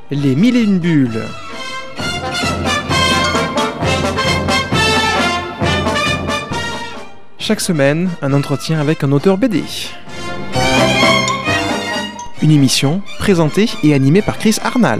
Les mille et une bulles. Chaque semaine, un entretien avec un auteur BD. Une émission présentée et animée par Chris Arnal.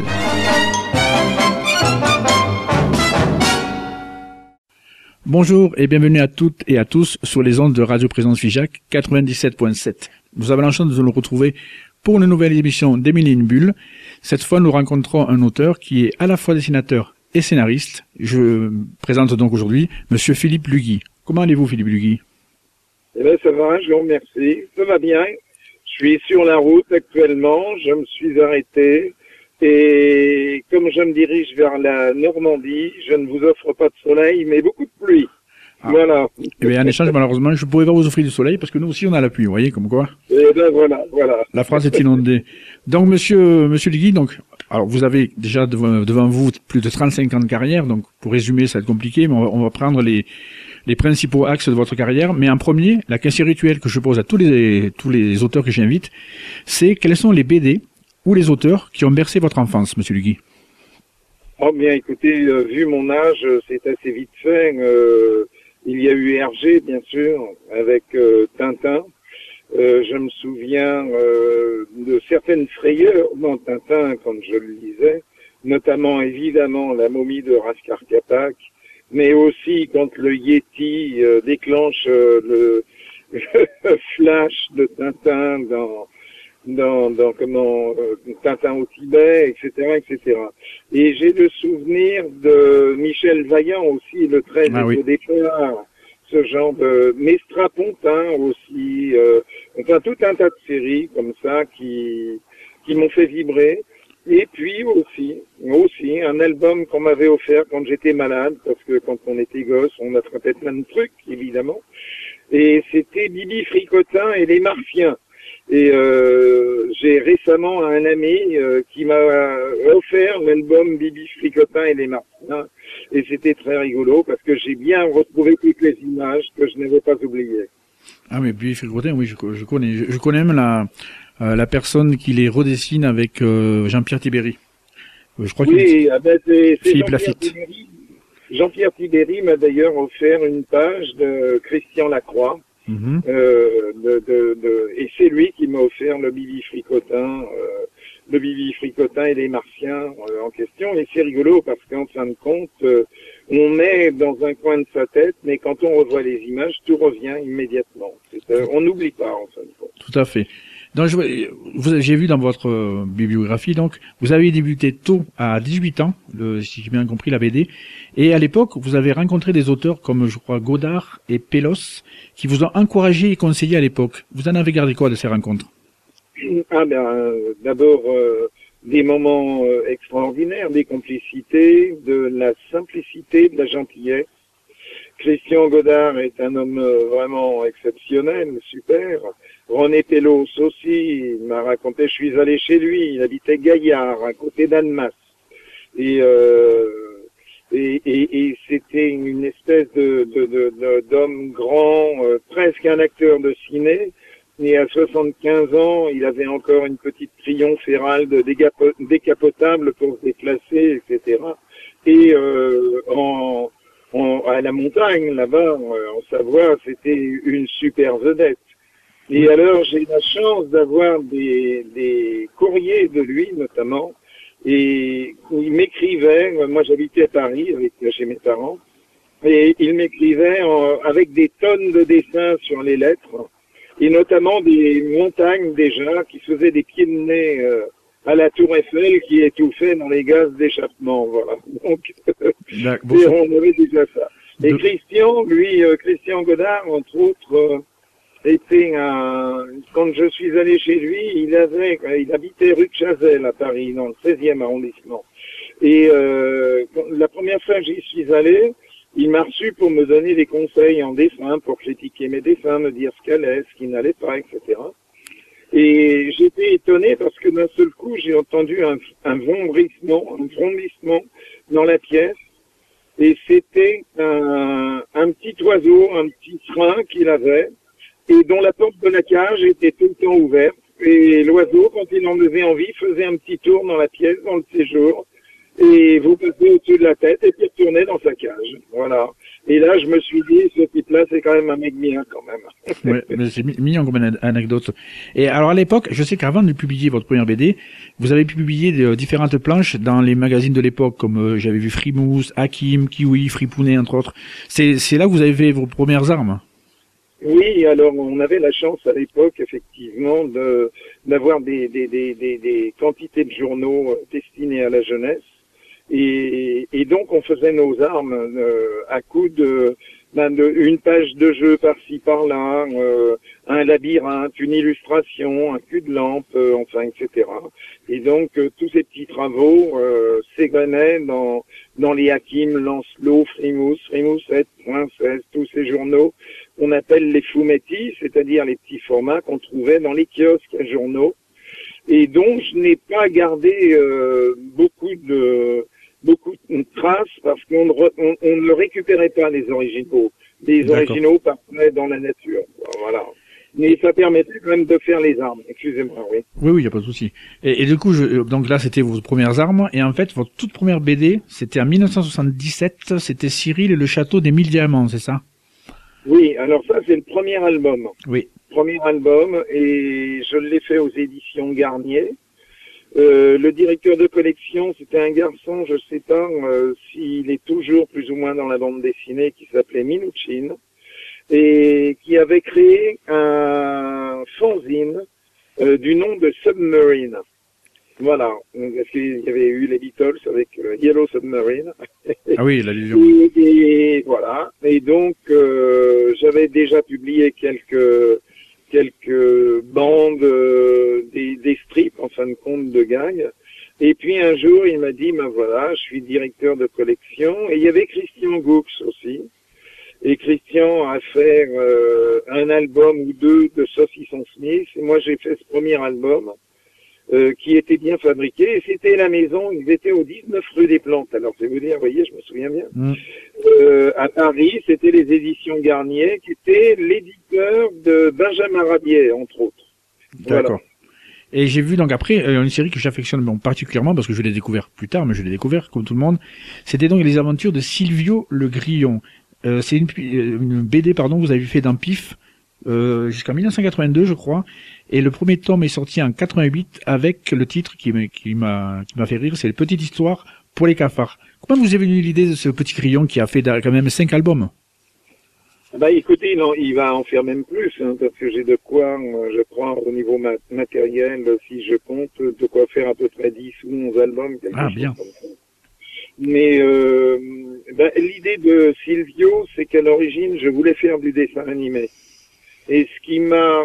Bonjour et bienvenue à toutes et à tous sur les ondes de Radio Présence Figeac 97.7. Nous avons la chance de nous retrouver pour une nouvelle émission des Mille et une bulles. Cette fois, nous rencontrons un auteur qui est à la fois dessinateur et scénariste. Je présente donc aujourd'hui Monsieur Philippe Lugui. Comment allez-vous, Philippe Lugui? Eh bien, ça va, je vous remercie. Ça va bien. Je suis sur la route actuellement. Je me suis arrêté. Et comme je me dirige vers la Normandie, je ne vous offre pas de soleil, mais beaucoup de pluie. Ah. Voilà. Eh bien, en échange, malheureusement, je ne pourrais pas vous offrir du soleil parce que nous aussi, on a la pluie. Vous voyez, comme quoi. Eh bien, voilà. La France est inondée. Donc, monsieur Lugui, donc, alors, vous avez déjà devant vous plus de 35 ans de carrière. Donc, pour résumer, ça va être compliqué, mais on va prendre les principaux axes de votre carrière. Mais en premier, la question rituelle que je pose à tous les auteurs que j'invite, c'est quels sont les BD ou les auteurs qui ont bercé votre enfance, monsieur Lugui? Oh bien, écoutez, vu mon âge, c'est assez vite fait. Il y a eu Hergé, bien sûr, avec Tintin. Je me souviens de certaines frayeurs dans Tintin quand je le lisais, notamment évidemment La momie de Raskar Kapak, mais aussi quand le Yeti déclenche le flash de Tintin dans Tintin au Tibet, etc. Et j'ai le souvenir de Michel Vaillant aussi, le trait au départ, ce genre de... Mais Strapontin aussi, enfin tout un tas de séries comme ça qui m'ont fait vibrer. Et puis aussi un album qu'on m'avait offert quand j'étais malade, parce que quand on était gosse, on attrapait plein de trucs, évidemment. Et c'était Bibi Fricotin et les Martiens. Et j'ai récemment un ami qui m'a offert l'album Bibi Fricotin et les Martiens. Et c'était très rigolo parce que j'ai bien retrouvé toutes les images que je n'avais pas oubliées. Ah mais Bibi Fricotin, oui, je connais. Je connais même la personne qui les redessine avec Jean-Pierre Tibéry. Je crois c'est Philippe Lafitte. Jean-Pierre Tibéry m'a d'ailleurs offert une page de Christian Lacroix. Et c'est lui qui m'a offert le Bibi Fricotin et les Martiens en question. Et c'est rigolo parce qu'en fin de compte, on met dans un coin de sa tête, mais quand on revoit les images, tout revient immédiatement. On n'oublie pas en fin de compte. Tout à fait. Donc, j'ai vu dans votre bibliographie, donc, vous avez débuté tôt, à 18 ans, si j'ai bien compris la BD, et à l'époque, vous avez rencontré des auteurs comme, je crois, Godard et Pélos, qui vous ont encouragé et conseillé à l'époque. Vous en avez gardé quoi de ces rencontres? D'abord, des moments extraordinaires, des complicités, de la simplicité, de la gentillesse. Christian Godard est un homme vraiment exceptionnel, super. René Pélos aussi, il m'a raconté, je suis allé chez lui, il habitait Gaillard, à côté d'Annemasse. Et c'était une espèce d'homme grand, presque un acteur de ciné. Et à 75 ans, il avait encore une petite triomphe héralde décapotable pour se déplacer, etc. Et à la montagne, là-bas, en Savoie, c'était une super vedette. Et alors, j'ai la chance d'avoir des courriers de lui, notamment, et il m'écrivait, moi j'habitais à Paris chez mes parents, et il m'écrivait avec des tonnes de dessins sur les lettres, et notamment des montagnes déjà qui se faisaient des pieds de nez à la Tour Eiffel qui étouffaient dans les gaz d'échappement, voilà. Donc, on avait déjà ça. Et Christian Godard, entre autres, était quand je suis allé chez lui, il habitait rue de Chazelles à Paris, dans le 16e arrondissement. Et la première fois que j'y suis allé, il m'a reçu pour me donner des conseils en dessin, pour critiquer mes dessins, me dire ce qu'allait, ce qui n'allait pas, etc. Et j'étais étonné parce que d'un seul coup, j'ai entendu un vrondissement dans la pièce. Et c'était un petit oiseau, un petit train qu'il avait, et dont la porte de la cage était tout le temps ouverte. Et l'oiseau, quand il en avait envie, faisait un petit tour dans la pièce, dans le séjour. Et vous passez au-dessus de la tête et puis retournez dans sa cage. Voilà. Et là, je me suis dit, ce type-là, c'est quand même un mec bien, quand même. Ouais, mais c'est mignon comme anecdote. Et alors à l'époque, je sais qu'avant de publier votre première BD, vous avez publié différentes planches dans les magazines de l'époque, comme j'avais vu Frimousse, Hakim, Kiwi, Fripounet, entre autres. C'est là que vous avez fait vos premières armes. Oui, alors on avait la chance à l'époque, effectivement, d'avoir des quantités de journaux destinés à la jeunesse. Et donc on faisait nos armes à coup une page de jeu par-ci par-là, un labyrinthe, une illustration, un cul de lampe, enfin etc. Et donc tous ces petits travaux s'égrenaient dans les Hakim, Lancelot, Frimousse 7.16, tous ces journaux qu'on appelle les fumetti, c'est-à-dire les petits formats qu'on trouvait dans les kiosques à journaux. Et donc je n'ai pas gardé beaucoup de traces parce qu'on ne récupérait pas les originaux. Les originaux partaient dans la nature. Voilà. Mais ça permettait quand même de faire les armes. Excusez-moi, oui. Oui, y a pas de souci. Et du coup, donc là, c'était vos premières armes. Et en fait, votre toute première BD, c'était en 1977. C'était Cyril et le château des 1000 diamants, c'est ça? Oui, alors ça, c'est le premier album. Oui. Premier album, et je l'ai fait aux éditions Garnier. Le directeur de collection, c'était un garçon, je sais pas s'il est toujours plus ou moins dans la bande dessinée, qui s'appelait Minuchin, et qui avait créé un fanzine du nom de Submarine. Voilà, parce qu'il y avait eu les Beatles avec Yellow Submarine. Ah oui, l'allusion. Et voilà, et donc j'avais déjà publié quelques bandes, des strips, en fin de compte, de gags. Et puis un jour, il m'a dit, ben voilà, je suis directeur de collection. Et il y avait Christian Goux aussi. Et Christian a fait un album ou deux de Saucisson Smith. Et moi, j'ai fait ce premier album qui était bien fabriqué. Et c'était la maison, ils étaient au 19 rue des Plantes. Alors, c'est vous dire, vous voyez, je me souviens bien. À Paris, c'était les éditions Garnier, qui étaient l'éditeur de Benjamin Rabier, entre autres. D'accord. Voilà. Et j'ai vu donc après une série que j'affectionne particulièrement parce que je l'ai découvert plus tard, mais je l'ai découvert comme tout le monde. C'était donc les aventures de Silvio le Grillon. C'est une BD, pardon, vous avez fait dans Pif jusqu'en 1982, je crois. Et le premier tome est sorti en 88 avec le titre qui m'a fait rire, c'est Petite histoire pour les cafards. Comment vous est venue l'idée de ce petit Grillon qui a fait quand même 5 albums? Bah écoutez, non, il va en faire même plus, hein, parce que j'ai de quoi, je crois, au niveau matériel, si je compte, de quoi faire à peu près 10 ou 11 albums. Ah, bien. Comme ça. Mais l'idée de Silvio, c'est qu'à l'origine, je voulais faire du dessin animé. Et ce qui m'a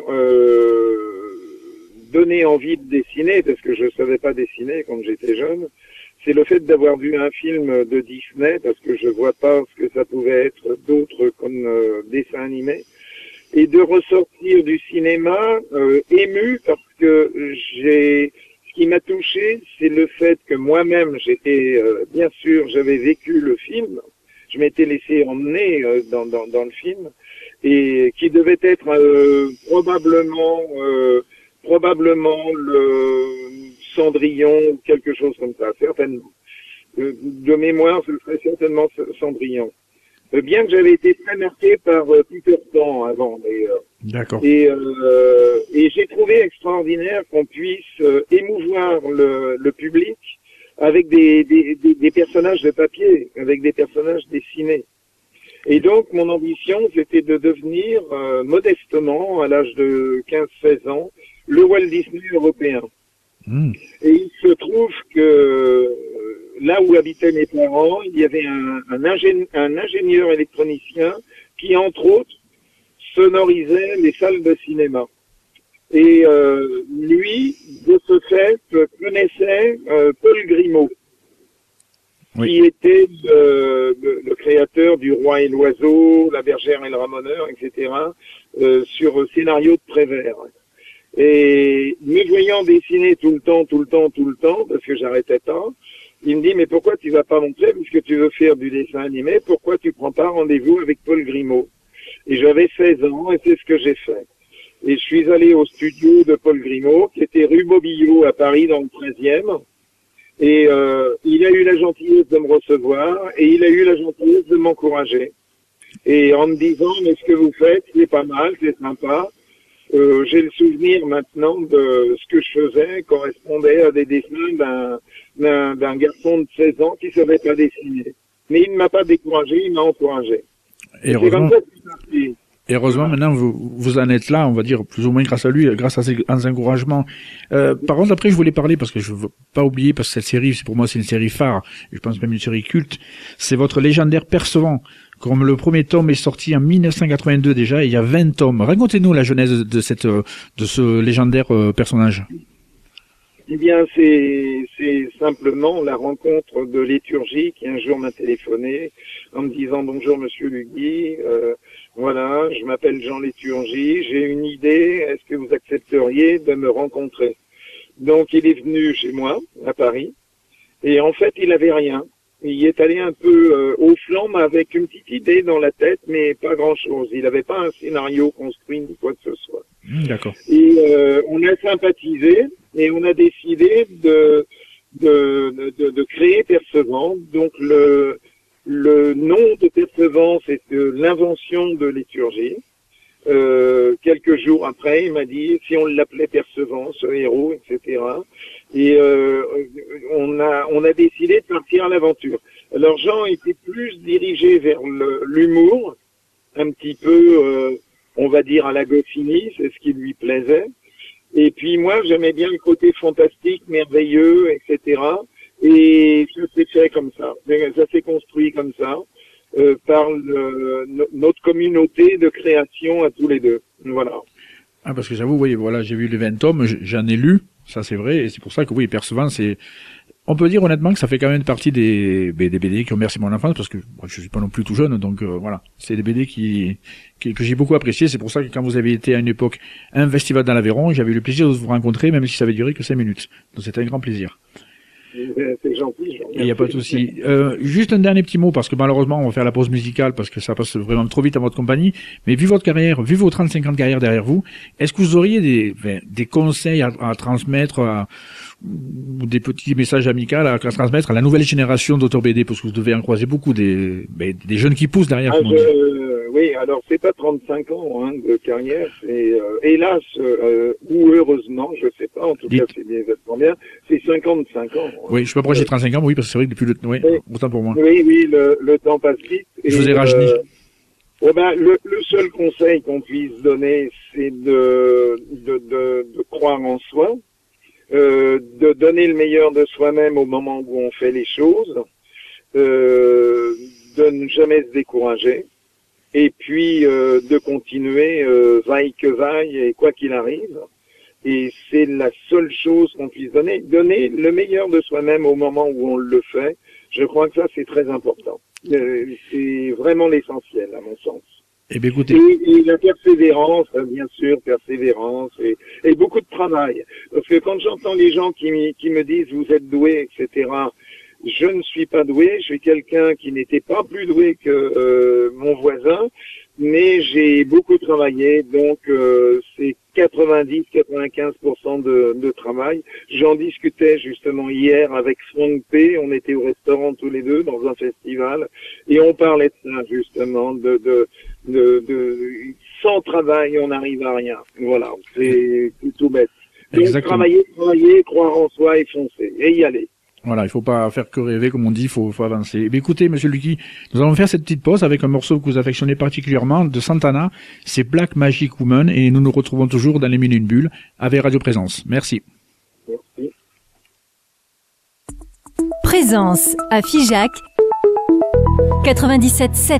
donné envie de dessiner, parce que je savais pas dessiner quand j'étais jeune, c'est le fait d'avoir vu un film de Disney, parce que je vois pas ce que ça pouvait être d'autre comme dessin animé, et de ressortir du cinéma ému, parce que ce qui m'a touché, c'est le fait que moi-même, bien sûr, j'avais vécu le film, je m'étais laissé emmener dans le film, et qui devait être probablement le Cendrillon ou quelque chose comme ça, certainement. De mémoire, ce serait certainement Cendrillon. Bien que j'avais été très marqué par Peter Pan avant, d'ailleurs. D'accord. Et j'ai trouvé extraordinaire qu'on puisse émouvoir le public avec des personnages de papier, avec des personnages dessinés. Et donc, mon ambition, c'était de devenir modestement, à l'âge de 15-16 ans, le Walt Disney européen. Et il se trouve que là où habitaient mes parents, il y avait un ingénieur électronicien qui, entre autres, sonorisait les salles de cinéma. Et lui, de ce fait, connaissait Paul Grimaud, qui était le créateur du Roi et l'Oiseau, La Bergère et le Ramoneur, etc., sur scénario de Prévert. Et me voyant dessiner tout le temps, parce que j'arrêtais pas, il me dit, mais pourquoi tu vas pas montrer, puisque tu veux faire du dessin animé, pourquoi tu prends pas rendez-vous avec Paul Grimaud? Et j'avais 16 ans, et c'est ce que j'ai fait. Et je suis allé au studio de Paul Grimaud, qui était rue Mobillot à Paris, dans le 13e. Et il a eu la gentillesse de me recevoir et il a eu la gentillesse de m'encourager. Et en me disant, mais ce que vous faites, c'est pas mal, c'est sympa. J'ai le souvenir maintenant de ce que je faisais correspondait à des dessins d'un garçon de 16 ans qui savait pas dessiner. Mais il ne m'a pas découragé, il m'a encouragé. Et heureusement, heureusement, maintenant, vous en êtes là, on va dire, plus ou moins grâce à lui, grâce à ses encouragements. Par contre, après, je voulais parler, parce que je veux pas oublier, parce que cette série, pour moi, c'est une série phare, je pense même une série culte, c'est votre légendaire Percevant. Comme le premier tome est sorti en 1982 déjà, et il y a 20 tomes. Racontez-nous la genèse de ce légendaire personnage. Eh bien, c'est simplement la rencontre de Léturgie qui un jour m'a téléphoné en me disant « Bonjour Monsieur Lugui, voilà, je m'appelle Jean Léturgie, j'ai une idée, est-ce que vous accepteriez de me rencontrer ?» Donc il est venu chez moi, à Paris, et en fait il avait rien. Il y est allé un peu au flanc, mais avec une petite idée dans la tête, mais pas grand-chose. Il n'avait pas un scénario construit ni quoi que ce soit. D'accord. Et on a sympathisé et on a décidé de créer Percevant. Donc le nom de Percevant, c'est l'invention de Léturgie. Quelques jours après, il m'a dit si on l'appelait Percevant, ce héros, etc. Et on a décidé de partir à l'aventure. Alors Jean était plus dirigé vers l'humour, un petit peu, on va dire à la Goscinny, c'est ce qui lui plaisait. Et puis moi, j'aimais bien le côté fantastique, merveilleux, etc. Et ça s'est fait comme ça. Ça s'est construit comme ça. Par notre communauté de création à tous les deux. Voilà. Ah, parce que j'avoue, oui, voilà, j'ai vu les 20 tomes, j'en ai lu, ça c'est vrai, et c'est pour ça que oui, Percevant, c'est, on peut dire honnêtement que ça fait quand même partie des BD qui ont bercé mon enfance, parce que moi, je suis pas non plus tout jeune, donc voilà, c'est des BD que j'ai beaucoup apprécié. C'est pour ça que quand vous avez été à une époque à un festival dans l'Aveyron, j'avais eu le plaisir de vous rencontrer, même si ça avait duré que 5 minutes. Donc c'était un grand plaisir. C'est gentil. Il n'y a pas de souci. Juste un dernier petit mot, parce que malheureusement, on va faire la pause musicale, parce que ça passe vraiment trop vite à votre compagnie. Mais vu votre carrière, vu vos 35 ans de carrière derrière vous, est-ce que vous auriez des conseils à transmettre, ou des petits messages amicaux à transmettre à la nouvelle génération d'auteurs BD, parce que vous devez en croiser beaucoup, des jeunes qui poussent derrière, comme on dit. Oui, alors c'est pas 35 ans de carrière, c'est hélas ou heureusement, je sais pas, en tout cas c'est bien, c'est 55 ans. Oui, je suis pas proche des 35 ans, mais oui, parce que c'est vrai que depuis oui, autant pour moi. Oui, le temps passe vite. Je vous ai rajeuni. Le seul conseil qu'on puisse donner, c'est de croire en soi, de donner le meilleur de soi-même au moment où on fait les choses, de ne jamais se décourager. Et puis de continuer vaille que vaille et quoi qu'il arrive. Et c'est la seule chose qu'on puisse donner. Donner le meilleur de soi-même au moment où on le fait. Je crois que ça, c'est très important. C'est vraiment l'essentiel, à mon sens. Eh bien, écoutez. Et la persévérance, bien sûr, persévérance et beaucoup de travail. Parce que quand j'entends les gens qui me disent vous êtes doué, etc., je ne suis pas doué, je suis quelqu'un qui n'était pas plus doué que mon voisin, mais j'ai beaucoup travaillé, donc c'est 90-95% de travail. J'en discutais justement hier avec Franck P, on était au restaurant tous les deux dans un festival, et on parlait de ça justement, sans travail on n'arrive à rien. Voilà, c'est tout bête. Donc travailler, croire en soi et foncer, et y aller. Voilà, il faut pas faire que rêver, comme on dit, il faut avancer. Mais écoutez, Monsieur Lugui, nous allons faire cette petite pause avec un morceau que vous affectionnez particulièrement de Santana, c'est Black Magic Woman, et nous nous retrouvons toujours dans les Minutes Bulles avec Radio Présence. Merci. Merci. Présence à Figeac 97.7.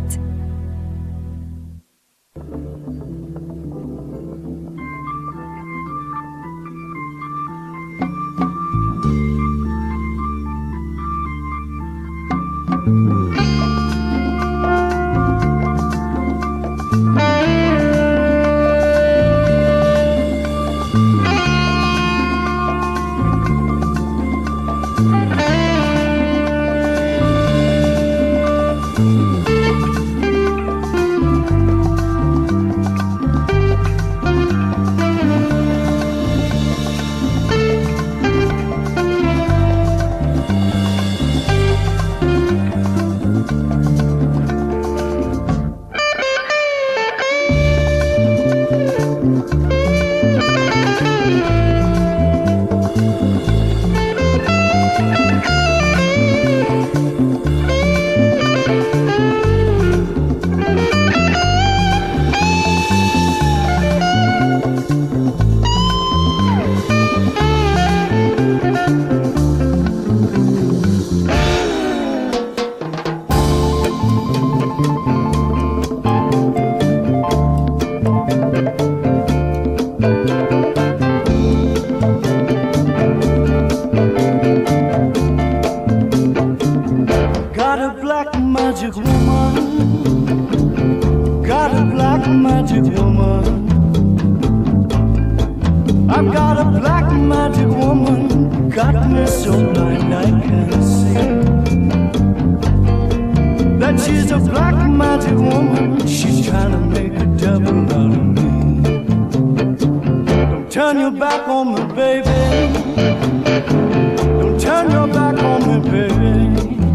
woman. I've got a black magic woman, got me so blind I can't see. That she's a black magic woman, she's trying to make a devil out of me. Don't turn your back on me, baby. Don't turn your back on me, baby.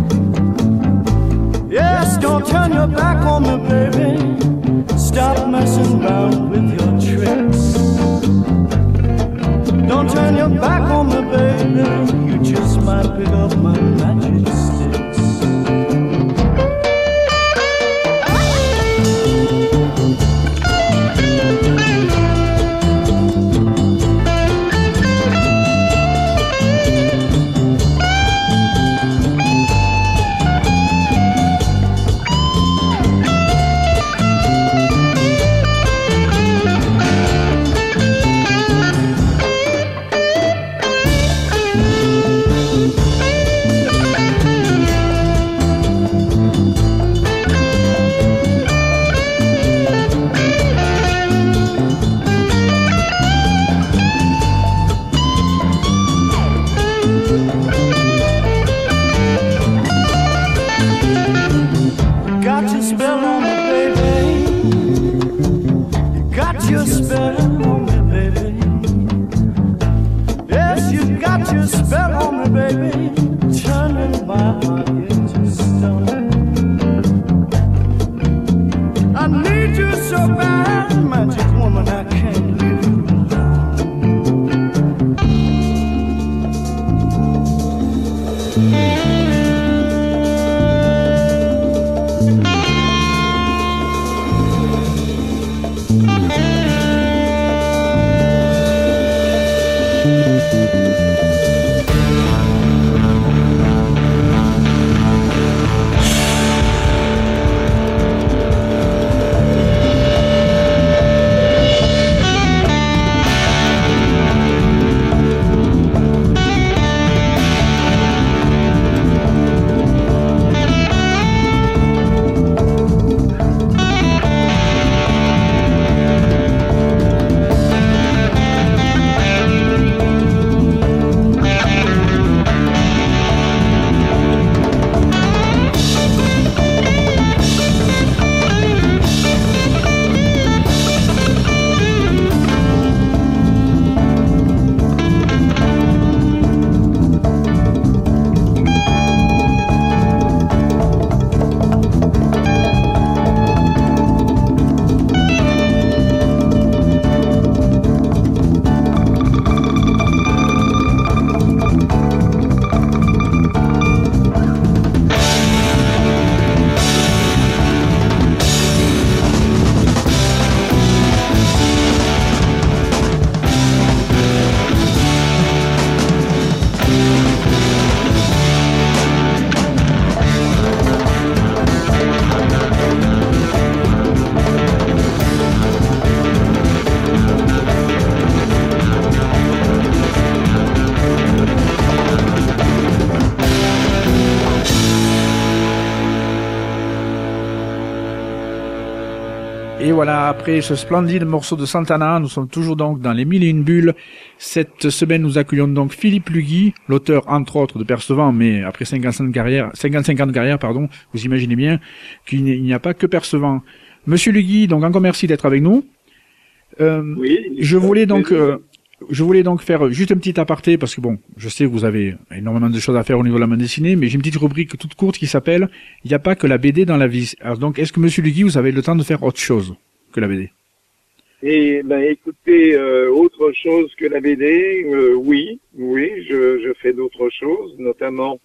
Yes, don't turn your back on me, baby. Stop messing around with your tricks. Don't turn your back on me, baby. You just might pick up my magic sticks. Et voilà, après ce splendide morceau de Santana, nous sommes toujours donc dans les Mille et une bulles. Cette semaine, nous accueillons donc Philippe Lugui, l'auteur entre autres de Percevant, mais après 55 ans de carrière, pardon, vous imaginez bien qu'il n'y a pas que Percevant. Monsieur Lugui, donc encore merci d'être avec nous. Oui. Je voulais donc faire juste un petit aparté parce que bon, je sais que vous avez énormément de choses à faire au niveau de la bande dessinée, mais j'ai une petite rubrique toute courte qui s'appelle « Il n'y a pas que la BD dans la vie ». Alors donc, est-ce que Monsieur Lugui, vous avez le temps de faire autre chose que la BD? Et ben écoutez, autre chose que la BD, oui, je fais d'autres choses, notamment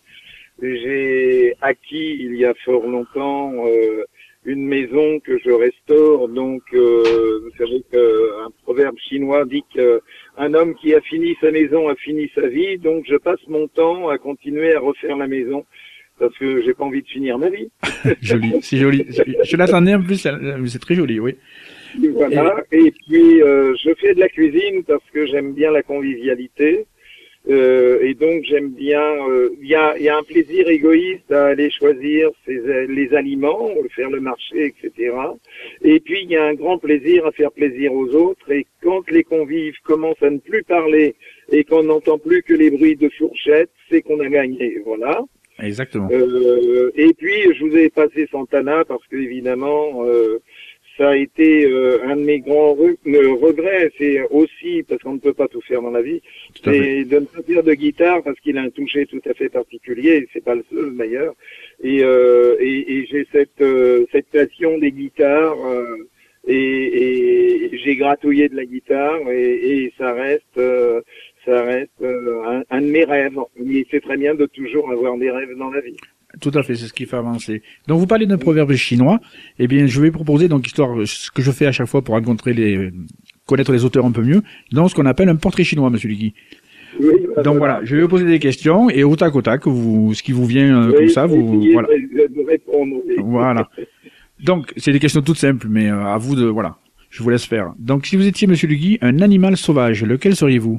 j'ai acquis il y a fort longtemps une maison que je restaure, donc vous savez qu'un proverbe chinois dit qu'un homme qui a fini sa maison a fini sa vie, donc je passe mon temps à continuer à refaire la maison parce que j'ai pas envie de finir ma vie. Joli, c'est joli. Je l'attendais en plus, c'est très joli, oui. Voilà. Et puis je fais de la cuisine parce que j'aime bien la convivialité. Et donc j'aime bien. Il y a un plaisir égoïste à aller choisir les aliments, faire le marché, etc. Et puis il y a un grand plaisir à faire plaisir aux autres. Et quand les convives commencent à ne plus parler et qu'on n'entend plus que les bruits de fourchettes, c'est qu'on a gagné. Voilà. Exactement. Et puis je vous ai passé Santana parce que évidemment. Ça a été un de mes grands regrets, c'est aussi, parce qu'on ne peut pas tout faire dans la vie, c'est de ne pas faire de guitare parce qu'il a un toucher tout à fait particulier, et c'est pas le seul d'ailleurs. Et j'ai cette passion des guitares, et j'ai gratouillé de la guitare, et ça reste un de mes rêves. Mais c'est très bien de toujours avoir des rêves dans la vie. Tout à fait, c'est ce qui fait avancer. Donc vous parlez d'un proverbe chinois, eh bien je vais proposer donc ce que je fais à chaque fois pour connaître les auteurs un peu mieux, dans ce qu'on appelle un portrait chinois, Monsieur Ligui. Oui, donc voilà, je vais vous poser des questions et au tac, ce qui vous vient comme ça, voilà. De répondre. Oui. Voilà. Donc c'est des questions toutes simples, mais à vous voilà, je vous laisse faire. Donc si vous étiez, Monsieur Ligui, un animal sauvage, lequel seriez-vous?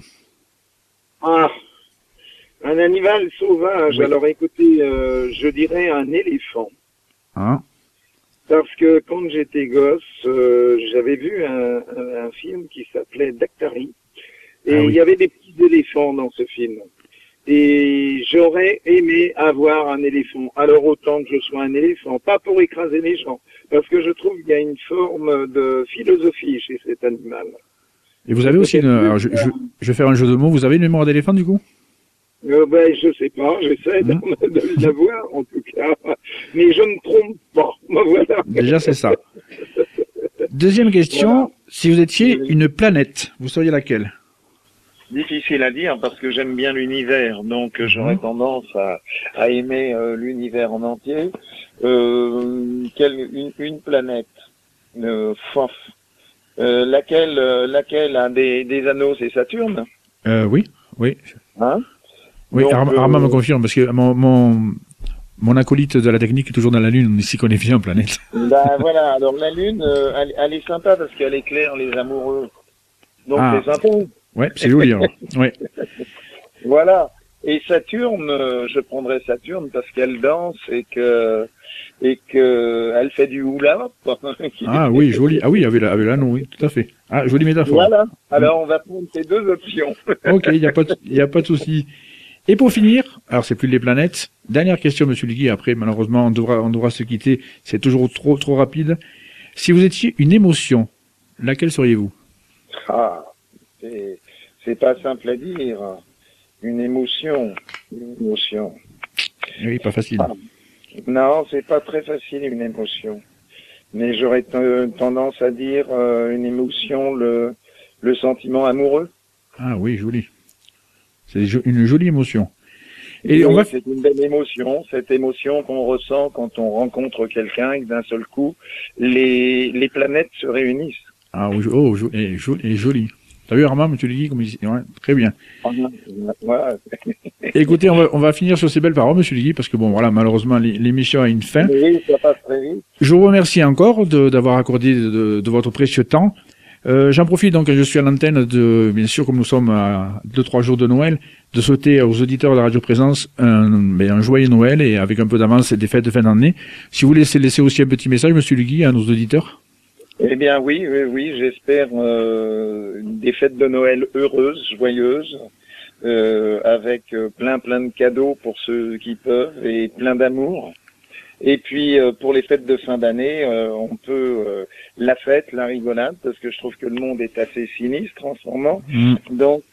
Un animal sauvage, oui. Alors écoutez, je dirais un éléphant. Ah. Parce que quand j'étais gosse, j'avais vu un film qui s'appelait Daktari. Et il y avait des petits éléphants dans ce film. Et j'aurais aimé avoir un éléphant. Alors autant que je sois un éléphant, pas pour écraser les gens, parce que je trouve qu'il y a une forme de philosophie chez cet animal. Et vous avez aussi alors je vais faire un jeu de mots, vous avez une mémoire d'éléphant du coup? Je sais pas, j'essaie de l'avoir en tout cas, mais je ne trompe pas. Voilà. Déjà c'est ça. Deuxième question, voilà. Si vous étiez une planète, vous seriez laquelle? Difficile à dire parce que j'aime bien l'univers, donc j'aurais tendance à aimer l'univers en entier. Une planète, laquelle a des anneaux, c'est Saturne? Oui. Hein? Oui, donc, Armand me confirme, parce que mon acolyte de la technique est toujours dans la Lune, on s'y connaît bien en planète. Ben voilà, alors la Lune, elle est sympa parce qu'elle éclaire les amoureux. Donc c'est sympa. Ouais, c'est joli alors. Ouais. Voilà. Et Saturne, je prendrais Saturne parce qu'elle danse et que elle fait du hula hop. Ah oui, joli. Ah oui, avec l'anneau, oui, tout à fait. Ah, jolie métaphore. Voilà. Alors on va prendre ces deux options. Ok, il y a pas de souci. Et pour finir, alors c'est plus les planètes. Dernière question, Monsieur Ligui. Après, malheureusement, on devra se quitter. C'est toujours trop rapide. Si vous étiez une émotion, laquelle seriez-vous? Ah, c'est pas simple à dire. Une émotion. Oui, pas facile. Ah. Non, c'est pas très facile une émotion. Mais j'aurais tendance à dire une émotion, le sentiment amoureux. Ah oui, joli. C'est une jolie émotion. Et c'est une belle émotion, cette émotion qu'on ressent quand on rencontre quelqu'un et que d'un seul coup, les planètes se réunissent. Ah oui, et joli. T'as vu Armand, tu le dis comme ici, ouais, très bien. Voilà. Écoutez, on va finir sur ces belles paroles, Monsieur Ligui, parce que bon, voilà, malheureusement, l'émission a une fin. Oui, ça passe très vite. Je vous remercie encore d'avoir accordé de votre précieux temps. J'en profite donc, je suis à l'antenne bien sûr, comme nous sommes à 2-3 jours de Noël, de souhaiter aux auditeurs de la Radio Présence un joyeux Noël et avec un peu d'avance des fêtes de fin d'année. Si vous voulez laisser aussi un petit message, Monsieur Ligui, à nos auditeurs. Eh bien oui, j'espère des fêtes de Noël heureuses, joyeuses, avec plein de cadeaux pour ceux qui peuvent et plein d'amour. Et puis pour les fêtes de fin d'année, on peut la fête, la rigolade, parce que je trouve que le monde est assez sinistre en ce moment. Donc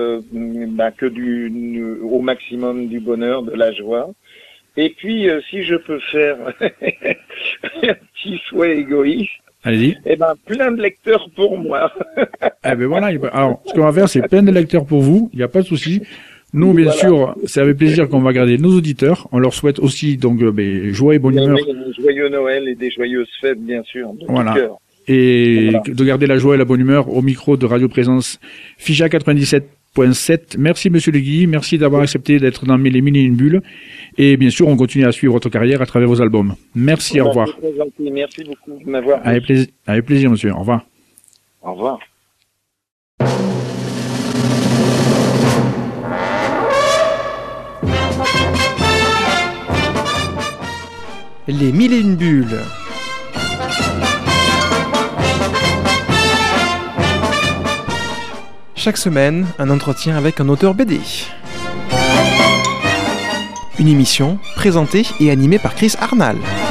au maximum du bonheur, de la joie. Et puis si je peux faire un petit souhait égoïste. Allez-y. Eh ben, plein de lecteurs pour moi. Eh ben voilà. Alors, ce qu'on va faire, c'est plein de lecteurs pour vous. Il n'y a pas de souci. Nous, bien sûr, c'est avec plaisir qu'on va garder nos auditeurs. On leur souhaite aussi, donc, joie et bonne humeur. Joyeux Noël et des joyeuses fêtes, bien sûr. Voilà. Cœur. Et de garder la joie et la bonne humeur au micro de Radio Présence Figeac 97.7. Merci, Monsieur Ligui. Merci d'avoir accepté d'être dans les mini une bulle. Et bien sûr, on continue à suivre votre carrière à travers vos albums. Merci, au revoir. C'est très gentil. Merci beaucoup de m'avoir. Avec plaisir, monsieur. Au revoir. Au revoir. Les 1001 bulles. Chaque semaine, un entretien avec un auteur BD. Une émission présentée et animée par Chris Arnal.